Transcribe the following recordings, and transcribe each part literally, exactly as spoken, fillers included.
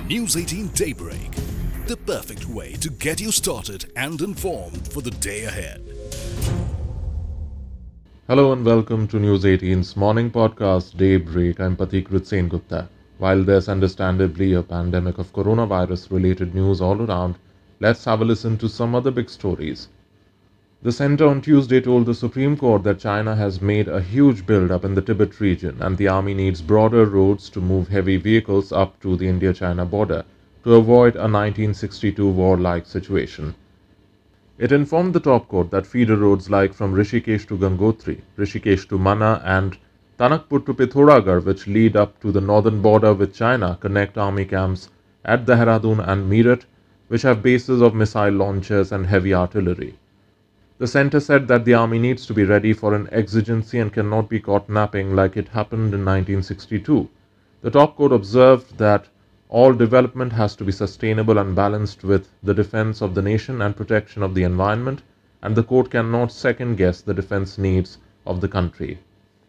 News eighteen Daybreak, the perfect way to get you started and informed for the day ahead. Hello and welcome to News eighteen's morning podcast Daybreak. I'm Patikrit Sen Gupta. While there's understandably a pandemic of coronavirus related news all around, let's have a listen to some other big stories. The center on Tuesday told the Supreme Court that China has made a huge build-up in the Tibet region and the army needs broader roads to move heavy vehicles up to the India-China border to avoid a nineteen sixty-two war-like situation. It informed the top court that feeder roads like from Rishikesh to Gangotri, Rishikesh to Mana and Tanakpur to Pithoragarh, which lead up to the northern border with China, connect army camps at Dehradun and Meerut, which have bases of missile launchers and heavy artillery. The center said that the army needs to be ready for an exigency and cannot be caught napping like it happened in nineteen sixty-two. The top court observed that all development has to be sustainable and balanced with the defense of the nation and protection of the environment, and the court cannot second-guess the defense needs of the country.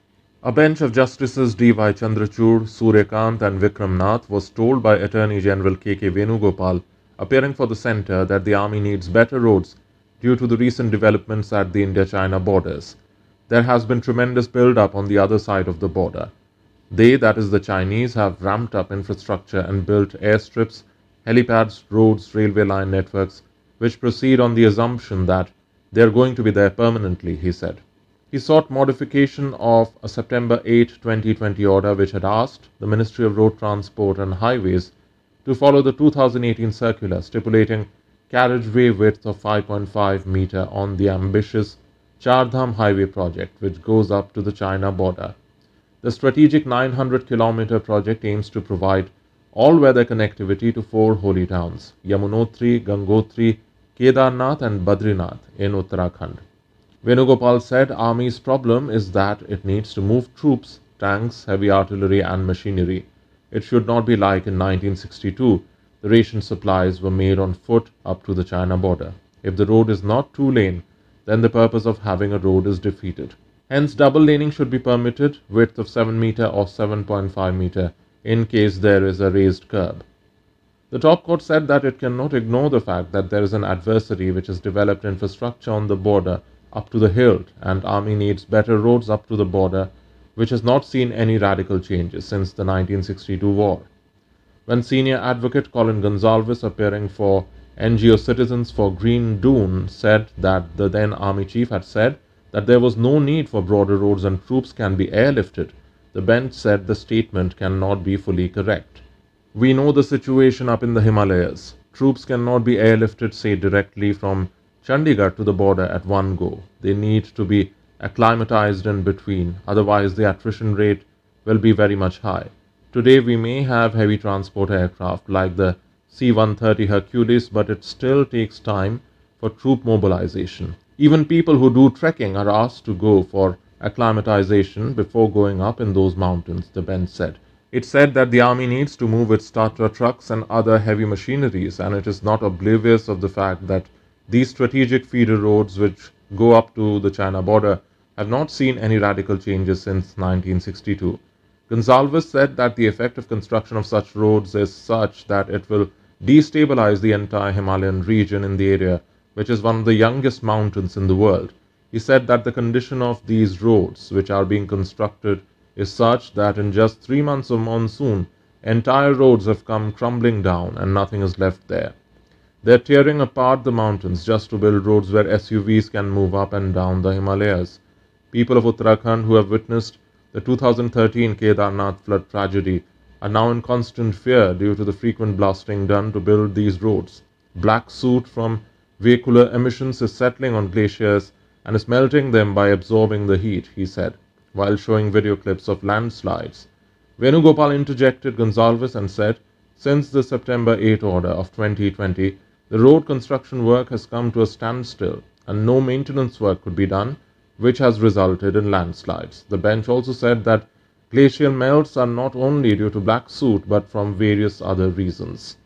A bench of Justices D Y Chandrachud, Suryakant and Vikram Nath was told by Attorney General K K Venugopal, appearing for the centre, that the army needs better roads due to the recent developments at the India-China borders. There has been tremendous build-up on the other side of the border. They, that is the Chinese, have ramped up infrastructure and built airstrips, helipads, roads, railway line networks, which proceed on the assumption that they are going to be there permanently, he said. He sought modification of a September eighth, twenty twenty order which had asked the Ministry of Road Transport and Highways to follow the two thousand eighteen circular stipulating carriageway width of five point five meter on the ambitious Char Dham highway project, which goes up to the China border. The strategic nine hundred kilometer project aims to provide all-weather connectivity to four holy towns, Yamunotri, Gangotri, Kedarnath and Badrinath in Uttarakhand. Venugopal said Army's problem is that it needs to move troops, tanks, heavy artillery and machinery. It should not be like in nineteen sixty-two, the ration supplies were made on foot up to the China border. If the road is not two-lane, then the purpose of having a road is defeated. Hence, double laning should be permitted, width of seven meter or seven point five meter, in case there is a raised curb. The top court said that it cannot ignore the fact that there is an adversary which has developed infrastructure on the border up to the hilt, and army needs better roads up to the border, which has not seen any radical changes since the nineteen sixty-two war. When senior advocate Colin Gonsalves, appearing for N G O Citizens for Green Dune, said that the then army chief had said that there was no need for broader roads and troops can be airlifted, the bench said the statement cannot be fully correct. We know the situation up in the Himalayas. Troops cannot be airlifted, say, directly from Chandigarh to the border at one go. They need to be acclimatized in between, otherwise the attrition rate will be very much high. Today we may have heavy transport aircraft like the C one thirty Hercules, but it still takes time for troop mobilization. Even people who do trekking are asked to go for acclimatization before going up in those mountains, the bench said. It said that the army needs to move its Tatra trucks and other heavy machineries, and it is not oblivious of the fact that these strategic feeder roads which go up to the China border have not seen any radical changes since nineteen sixty-two. Gonsalves said that the effect of construction of such roads is such that it will destabilize the entire Himalayan region in the area, which is one of the youngest mountains in the world. He said that the condition of these roads, which are being constructed, is such that in just three months of monsoon, entire roads have come crumbling down and nothing is left there. They are tearing apart the mountains just to build roads where S U Vs can move up and down the Himalayas. People of Uttarakhand who have witnessed the two thousand thirteen Kedarnath flood tragedy are now in constant fear due to the frequent blasting done to build these roads. Black soot from vehicular emissions is settling on glaciers and is melting them by absorbing the heat, he said, while showing video clips of landslides. Venugopal interjected Gonsalves and said, since the September eighth order of twenty twenty, the road construction work has come to a standstill and no maintenance work could be done, which has resulted in landslides. The bench also said that glacial melts are not only due to black soot but from various other reasons.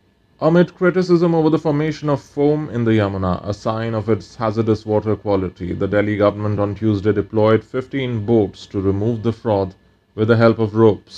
Amid criticism over the formation of foam in the Yamuna, a sign of its hazardous water quality, the Delhi government on Tuesday deployed fifteen boats to remove the froth with the help of ropes.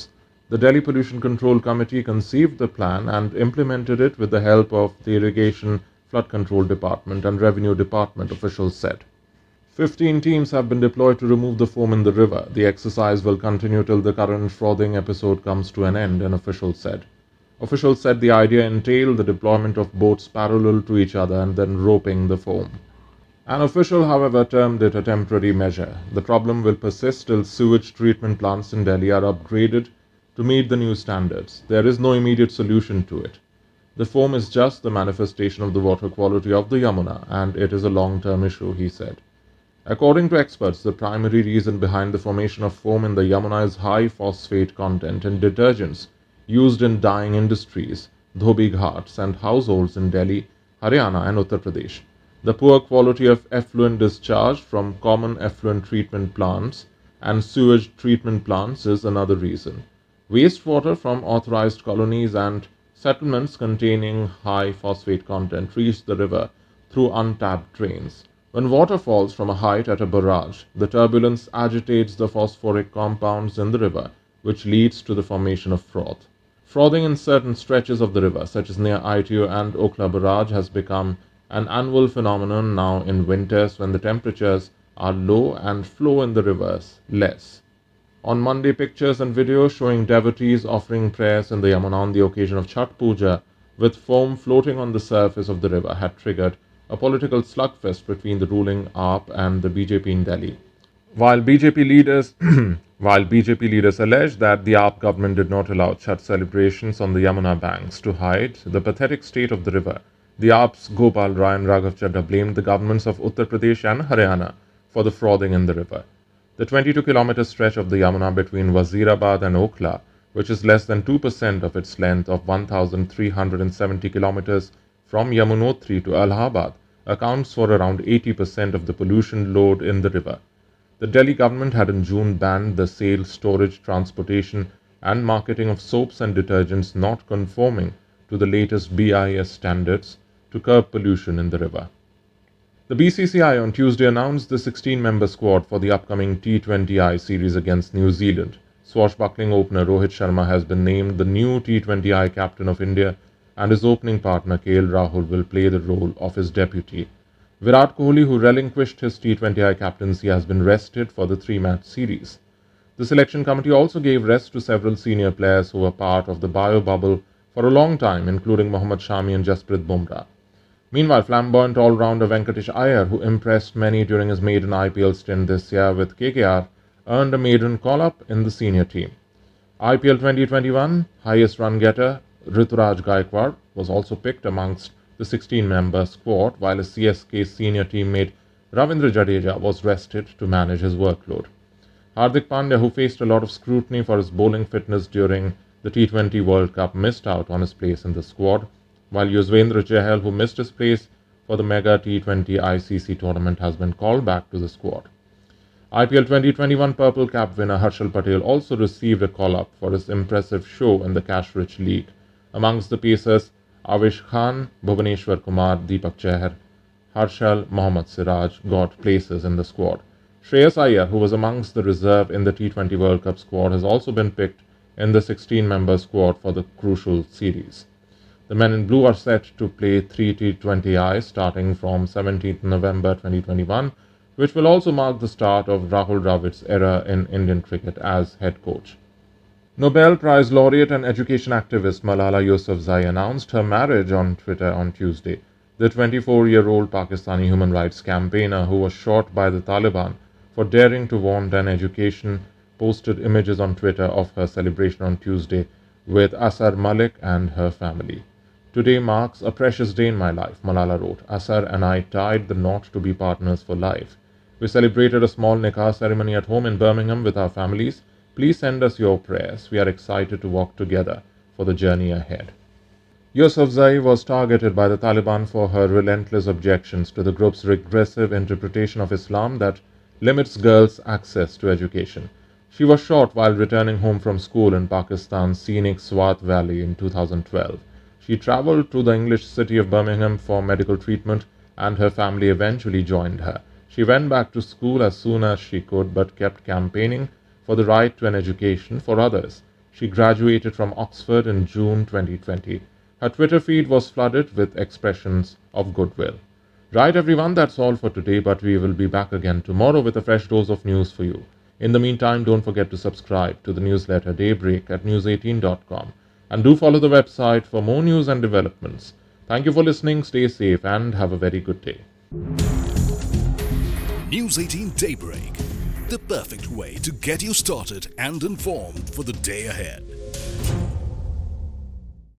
The Delhi Pollution Control Committee conceived the plan and implemented it with the help of the Irrigation Flood Control Department and Revenue Department, officials said. Fifteen teams have been deployed to remove the foam in the river. The exercise will continue till the current frothing episode comes to an end, an official said. Officials said the idea entailed the deployment of boats parallel to each other and then roping the foam. An official, however, termed it a temporary measure. The problem will persist till sewage treatment plants in Delhi are upgraded to meet the new standards. There is no immediate solution to it. The foam is just the manifestation of the water quality of the Yamuna, and it is a long-term issue, he said. According to experts, the primary reason behind the formation of foam in the Yamuna is high phosphate content in detergents used in dyeing industries, dhobi ghats, and households in Delhi, Haryana, and Uttar Pradesh. The poor quality of effluent discharge from common effluent treatment plants and sewage treatment plants is another reason. Wastewater from authorized colonies and settlements containing high phosphate content reach the river through untapped drains. When water falls from a height at a barrage, the turbulence agitates the phosphoric compounds in the river, which leads to the formation of froth. Frothing in certain stretches of the river, such as near I T O and Okhla Barrage, has become an annual phenomenon now in winters when the temperatures are low and flow in the rivers less. On Monday, pictures and videos showing devotees offering prayers in the Yamuna on the occasion of Chhath Puja with foam floating on the surface of the river had triggered a political slugfest between the ruling A P and the B J P in Delhi. While B J P leaders while B J P leaders allege that the A P government did not allow Chhath celebrations on the Yamuna banks to hide the pathetic state of the river, the A P's Gopal Rai and Raghav Chadha blamed the governments of Uttar Pradesh and Haryana for the frothing in the river. The twenty-two kilometer stretch of the Yamuna between Wazirabad and Okhla, which is less than two percent of its length of one thousand three hundred seventy kilometers from Yamunotri to Allahabad, accounts for around eighty percent of the pollution load in the river. The Delhi government had in June banned the sale, storage, transportation, and marketing of soaps and detergents not conforming to the latest B I S standards to curb pollution in the river. The B C C I on Tuesday announced the sixteen member squad for the upcoming T twenty I series against New Zealand. Swashbuckling opener Rohit Sharma has been named the new T twenty I captain of India, and his opening partner K L Rahul will play the role of his deputy. Virat Kohli, who relinquished his T twenty I captaincy, has been rested for the three-match series. The selection committee also gave rest to several senior players who were part of the bio bubble for a long time, including Mohammad Shami and Jasprit Bumrah. Meanwhile, flamboyant all-rounder Venkatesh Iyer, who impressed many during his maiden I P L stint this year with K K R, earned a maiden call-up in the senior team. I P L twenty twenty-one highest run-getter Rituraj Gaikwad was also picked amongst the sixteen-member squad, while a C S K senior teammate Ravindra Jadeja was rested to manage his workload. Hardik Pandya, who faced a lot of scrutiny for his bowling fitness during the T twenty World Cup, missed out on his place in the squad, while Yuzvendra Chahal, who missed his place for the Mega T twenty I C C tournament, has been called back to the squad. I P L twenty twenty-one Purple Cap winner Harshal Patel also received a call-up for his impressive show in the cash-rich league. Amongst the pacers, Avish Khan, Bhuvaneshwar Kumar, Deepak Chahar, Harshal, Mohammad Siraj got places in the squad. Shreyas Iyer, who was amongst the reserve in the T twenty World Cup squad, has also been picked in the sixteen-member squad for the crucial series. The men in blue are set to play three T twenty Is starting from seventeenth November twenty twenty-one, which will also mark the start of Rahul Dravid's era in Indian cricket as head coach. Nobel Prize laureate and education activist Malala Yousafzai announced her marriage on Twitter on Tuesday. The twenty-four-year-old Pakistani human rights campaigner, who was shot by the Taliban for daring to want an education, posted images on Twitter of her celebration on Tuesday with Asar Malik and her family. Today marks a precious day in my life, Malala wrote. Asar and I tied the knot to be partners for life. We celebrated a small nikah ceremony at home in Birmingham with our families. Please send us your prayers. We are excited to walk together for the journey ahead. Yousafzai was targeted by the Taliban for her relentless objections to the group's regressive interpretation of Islam that limits girls' access to education. She was shot while returning home from school in Pakistan's scenic Swat Valley in two thousand twelve. She travelled to the English city of Birmingham for medical treatment, and her family eventually joined her. She went back to school as soon as she could, but kept campaigning for the right to an education for others. She graduated from Oxford in June twenty twenty. Her Twitter feed was flooded with expressions of goodwill. Right, everyone, that's all for today, but we will be back again tomorrow with a fresh dose of news for you. In the meantime, don't forget to subscribe to the newsletter Daybreak at news eighteen dot com and do follow the website for more news and developments. Thank you for listening, stay safe, and have a very good day. News eighteen Daybreak, the perfect way to get you started and informed for the day ahead.